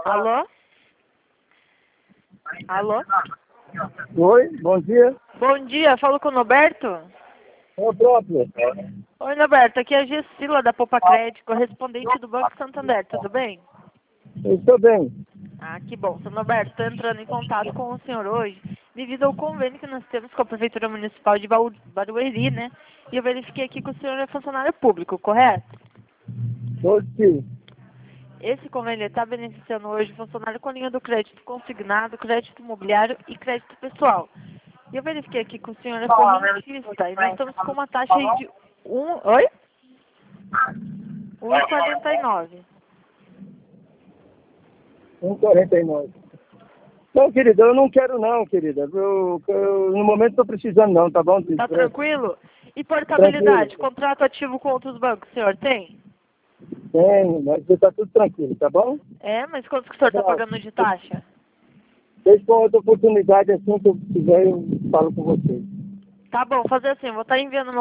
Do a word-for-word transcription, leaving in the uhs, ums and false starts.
Alô? Alô? Oi, bom dia. Bom dia, falo com o Norberto? É o próprio. Oi, Norberto, aqui é a Gessila da Popa Crédito, correspondente do Banco Santander, tudo bem? Eu estou bem. Ah, que bom. Seu Norberto, estou entrando em contato com o senhor hoje, devido ao convênio que nós temos com a Prefeitura Municipal de Baú- Barueri, né? E eu verifiquei aqui que o senhor é funcionário público, correto? Hoje, Esse convênio está beneficiando hoje o funcionário com linha do crédito consignado, crédito imobiliário e crédito pessoal. E eu verifiquei aqui que o senhor é correntista e nós estamos com uma taxa aí de um, oi? um vírgula quarenta e nove. um e quarenta e nove. Não, querida, eu não quero não, querida. Eu, eu, no momento estou precisando não, tá bom? Tá tranquilo? E portabilidade, Tranquilo. contrato ativo com outros bancos, senhor, tem? Tem, mas está tudo tranquilo, tá bom? É, mas quanto que o senhor está pagando de taxa? Deixa com outra oportunidade assim que eu quiser, eu falo com vocês. Tá bom, fazer assim, vou estar enviando